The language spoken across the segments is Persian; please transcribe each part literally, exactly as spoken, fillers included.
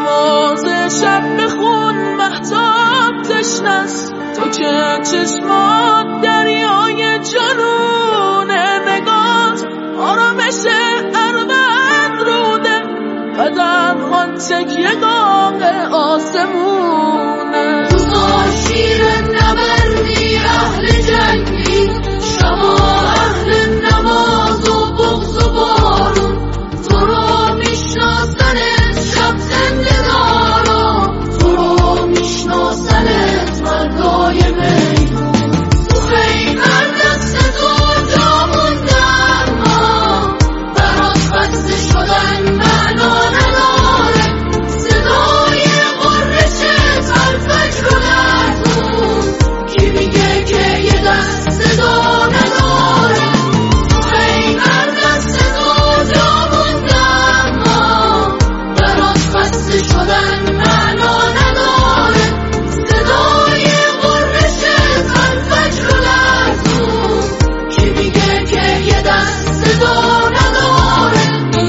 نماز شب بخون مهتاب تشنست، تو که چشمات دریای جنونه، نگات آرامش عربت روده و در آن تکیه گاه آسمونه. روزا شیر نبردی اهل جنگی، شبا اهل نماز و بغض و بارون، تو رو میشناسنت شب زنده دارا، تو رو میشناسنت مردای میدون. تو خیمر دست تو جا موندن ما، برات خسته شدن معنا نداره، صدای قرشت الفجر و لحظون، کی میگه که یه دست صدا نداره. تو خیمر دست تو جا موندن ما، برات خسته شدن معنا نداره، صدای قرشت الفجر و لحظون، کی میگه که یه دست صدا نداره.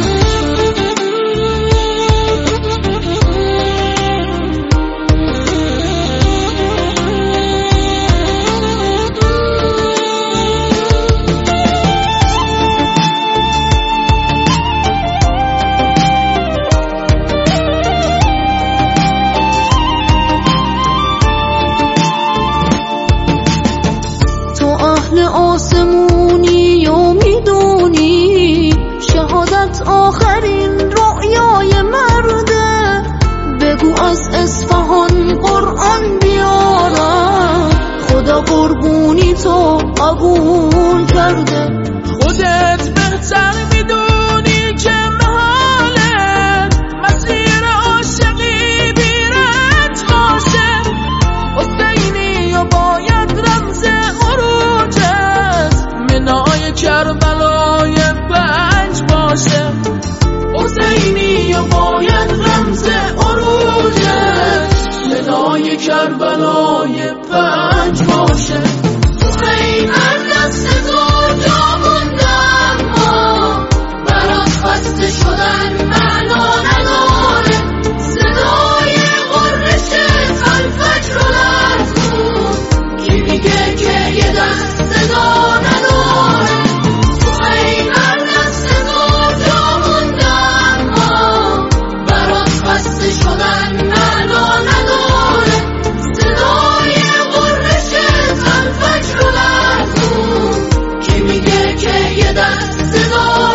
تو اهل آسمونی و میدونی شهادت آخرین رؤیای مرده، بگو از اصفهان قرآن بیارم، خدا قربونی تو قبول کرده. خودت بهتر میدونی که محاله مسیر عاشقی بیرت باشه، حسینی و باید رمز عروجت منای کربلای پنج باشه، حسینی و باید رمز عروجت منای کربلای پنج باشه. تو خیمر دست تو جا موندن ما، برات خسته شدن معنا نداره، صدای قرشت الفجر و لحظون، کی میگه که یه دست صدا نداره. تو خیمر دست تو جا موندن ما، برات خسته شدن معنا نداره، صدای قرشت الفجر و لحظون، کی میگه که یه دست صدا